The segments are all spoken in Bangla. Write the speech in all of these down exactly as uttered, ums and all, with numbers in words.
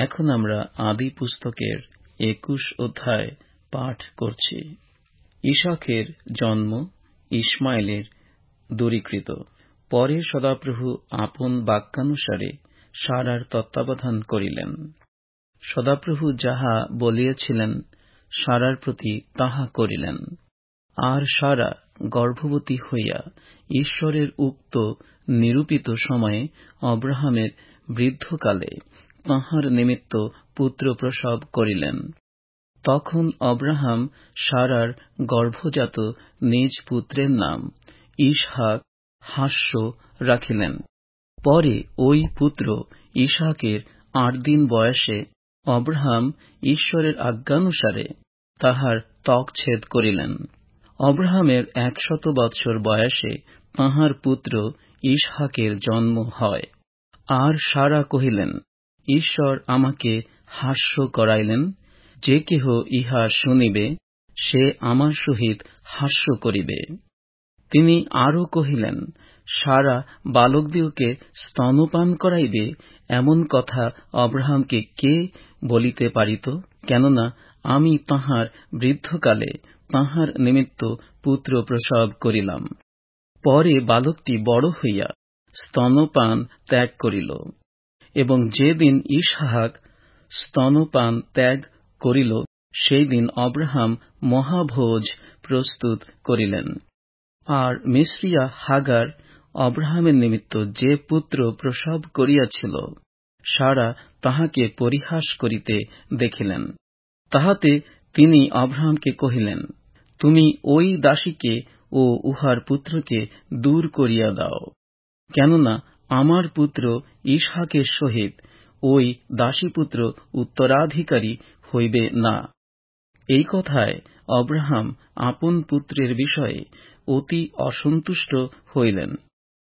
এখন আমরা আদি পুস্তকের একুশ অধ্যায় পাঠ করছি। ইসাকের জন্ম ইসমাইলের দূরীকৃত। পরে সদাপ্রভু আপন বাক্যানুসারে সারার তত্ত্বাবধান করিলেন। সদাপ্রভু যাহা বলিয়াছিলেন সারার প্রতি তাহা করিলেন। আর সারা গর্ভবতী হইয়া ঈশ্বরের উক্ত নিরূপিত সময়ে অব্রাহামের বৃদ্ধকালে তাঁহার নিমিত্ত পুত্র প্রসব করিলেন। তখন অব্রাহাম সারার গর্ভজাত নিজ পুত্রের নাম ইসহাক হাস্য রাখিলেন। পরে ওই পুত্র ইসহাকের আট দিন বয়সে অব্রাহাম ঈশ্বরের আজ্ঞানুসারে তাহার ত্বকচ্ছেদ করিলেন। অব্রাহামের একশত বৎসর বয়সে তাঁহার পুত্র ইসহাকের জন্ম হয়। আর সারা কহিলেন, ঈশ্বর আমাকে হাস্য করাইলেন, যে কেহ ইহা শুনিবে সে আমার সহিত হাস্য করিবে। তিনি আরও কহিলেন, সারা বালকদিওকে স্তনপান করাইবে, এমন কথা অব্রাহামকে কে বলিতে পারিত? কেননা আমি তাঁহার বৃদ্ধকালে তাঁহার নিমিত্ত পুত্র প্রসব করিলাম। পরে বালকটি বড় হইয়া স্তনপান ত্যাগ করিল, এবং যেদিন ইসহাক স্তনপান ত্যাগ করিল সেই দিন অব্রাহাম মহাভোজ প্রস্তুত করিলেন। আর মিস্রিয়া হাগার অব্রাহামের নিমিত্ত যে পুত্র প্রসব করিয়াছিল, সারা তাহাকে পরিহাস করিতে দেখিলেন। তাহাতে তিনি অব্রাহামকে কহিলেন, তুমি ওই দাসীকে ও উহার পুত্রকে দূর করিয়া দাও, কেননা আমার পুত্র ইসহাকের সহিত ওই দাসীপুত্র উত্তরাধিকারী হইবে না। এই কথায় অব্রাহাম আপন পুত্রের বিষয়ে অতি অসন্তুষ্ট হইলেন।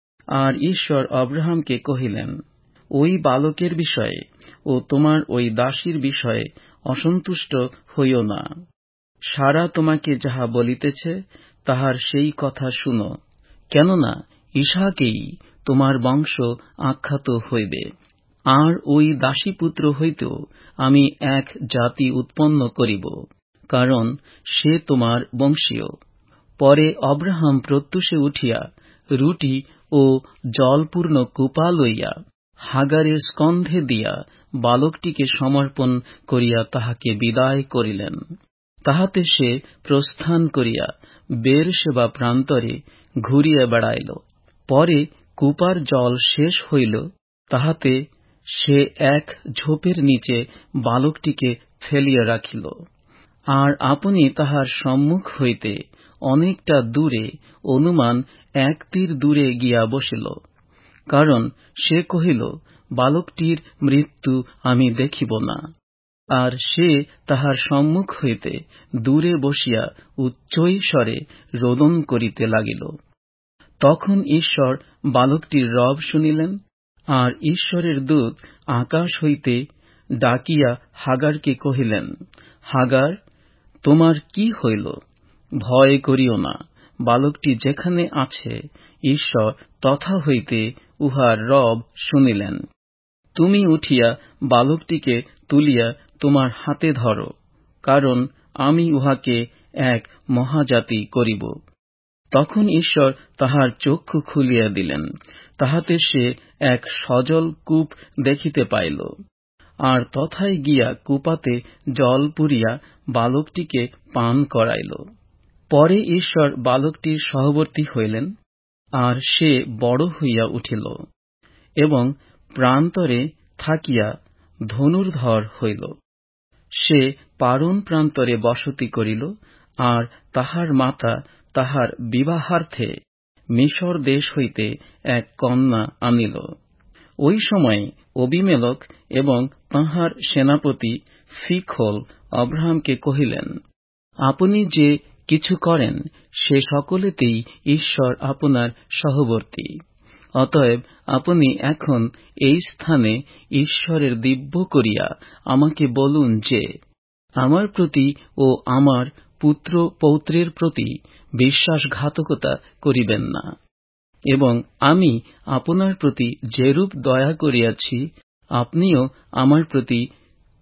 আর ঈশ্বর অব্রাহামকে কহিলেন, ওই বালকের বিষয়ে ও তোমার ওই দাসীর বিষয়ে অসন্তুষ্ট হইও না। সারা তোমাকে যাহা বলিতেছে তাহার সেই কথা শুনো, কেননা ইসহাকেই তোমার বংশ আখ্যাত হইবে। আর ওই দাসীপুত্র হইতেও আমি এক জাতি উৎপন্ন করিব, কারণ সে তোমার বংশীয়। পরে অব্রাহাম প্রত্যুষে উঠিয়া রুটি ও জলপূর্ণ কূপা লইয়া হাগারের স্কন্ধে দিয়া বালকটিকে সমর্পণ করিয়া তাহাকে বিদায় করিলেন। তাহাতে সে প্রস্থান করিয়া বেরশেবা প্রান্তরে ঘুরিয়া বেড়াইল। পরে কূপার জল শেষ হইল, তাহাতে সে এক ঝোপের নিচে বালকটিকে ফেলিয়া রাখিল। আর আপনি তাহার সম্মুখ হইতে অনেকটা দূরে, অনুমান এক তীর দূরে গিয়া বসিল, কারণ সে কহিল, বালকটির মৃত্যু আমি দেখিব না। আর সে তাহার সম্মুখ হইতে দূরে বসিয়া উচ্চৈঃস্বরে রোদন করিতে লাগিল। তখন ঈশ্বর বালকটির রব শুনিলেন। আর ঈশ্বরের দূত আকাশ হইতে ডাকিয়া হাগারকে কহিলেন, হাগার, তোমার কি হইল? ভয় করিও না, বালকটি যেখানে আছে ঈশ্বর তথা হইতে উহার রব শুনিলেন। তুমি উঠিয়া বালকটিকে তুলিয়া তোমার হাতে ধরো, কারণ আমি উহাকে এক মহাজাতি করিব। তখন ঈশ্বর তাহার চক্ষু খুলিয়া দিলেন, তাহাতে সে এক সজল কূপ দেখিতে পাইল। আর তথায় গিয়া কূপাতে জল পুরিয়া বালকটিকে পান করাইল। পরে ঈশ্বর বালকটির সহবর্তী হইলেন, আর সে বড় হইয়া উঠিল এবং প্রান্তরে থাকিয়া ধনুর্ধর হইল। সে পারণ প্রান্তরে বসতি করিল। আর তাহার মাতা তাহার বিবাহার্থে মিশর দেশ হইতে এক কন্যা আনিল। ওই সময় অবিমেলক এবং তাঁহার সেনাপতি ফিকল অব্রাহামকে কহিলেন, আপনি যে কিছু করেন সে সকলেতেই ঈশ্বর আপনার সহবর্তী। অতএব আপনি এখন এই স্থানে ঈশ্বরের দিব্য করিয়া আমাকে বলুন যে, আমার প্রতি ও আমার পুত্র পৌত্রের প্রতি বিশ্বাসঘাতকতা করিবেন না, এবং আমি আপনার প্রতি যেরূপ দয়া করিয়াছি আপনিও আমার প্রতি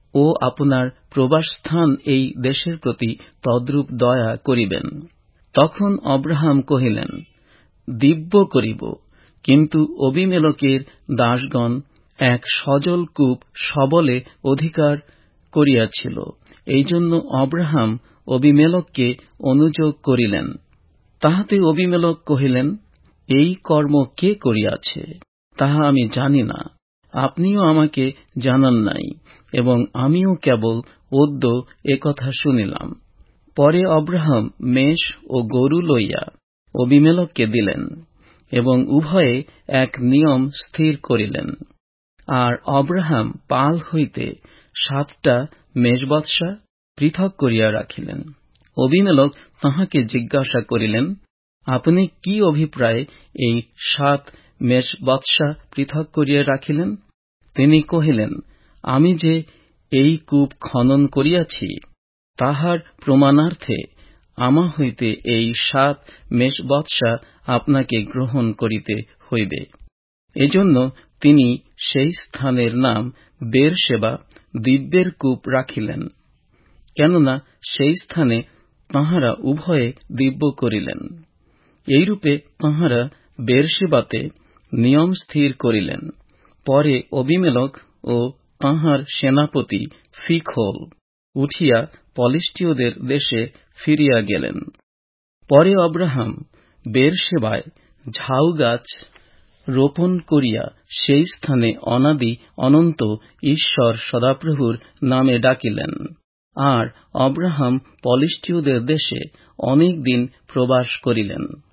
ও আপনার প্রবাসস্থান এই দেশের প্রতি তদ্রূপ দয়া করিবেন। তখন অব্রাহাম কহিলেন, দিব্য করিব। কিন্তু অবিমেলেকের দাসগণ এক সজল কূপ সবলে অধিকার করিয়াছিল, এই জন্য অব্রাহাম অবিমেলেককে অনুযোগ করিলেন। তাহাতে অবিমেলেক কহিলেন, এই কর্ম কে করিয়াছে, তাহা আমি জানি না, আপনিও আমাকে জানান নাই, এবং আমিও কেবল অদ্য একথা শুনিলাম। পরে অব্রাহাম মেষ ও গরু লইয়া অবিমেলেককে দিলেন, এবং উভয়ে এক নিয়ম স্থির করিলেন। আর অব্রাহাম পাল হইতে সাতটা মেষবৎসা পৃথক করিয়া রাখিলেন। অবিমেলেক তাঁহাকে জিজ্ঞাসা করিলেন, আপনি কি অভিপ্রায়ে এই সাত মেষবৎসা পৃথক করিয়া রাখিলেন? তিনি কহিলেন, আমি যে এই কূপ খনন করিয়াছি, তাহার প্রমাণার্থে আমা হইতে এই সাত মেষবৎসা আপনাকে গ্রহণ করিতে হইবে। এজন্য তিনি সেই স্থানের নাম বেরশেবা দিব্যের কূপ রাখিলেন, কেননা সেই স্থানে তাঁহারা উভয়ে দিব্য করিলেন। এইরূপে তাঁহারা বেরশেবাতে নিয়ম স্থির করিলেন। পরে অবিমেলেক ও তাঁহার সেনাপতি ফিকোল উঠিয়া পলিষ্টিয়দের দেশে ফিরিয়া গেলেন। পরে অব্রাহাম বেরশেবায় ঝাউ গাছ রোপণ করিয়া সেই স্থানে অনাদি অনন্ত ঈশ্বর সদাপ্রভুর নামে ডাকিলেন। আর অব্রাহাম পলিষ্টিয়দের দেশে অনেক দিন প্রবাস করিলেন।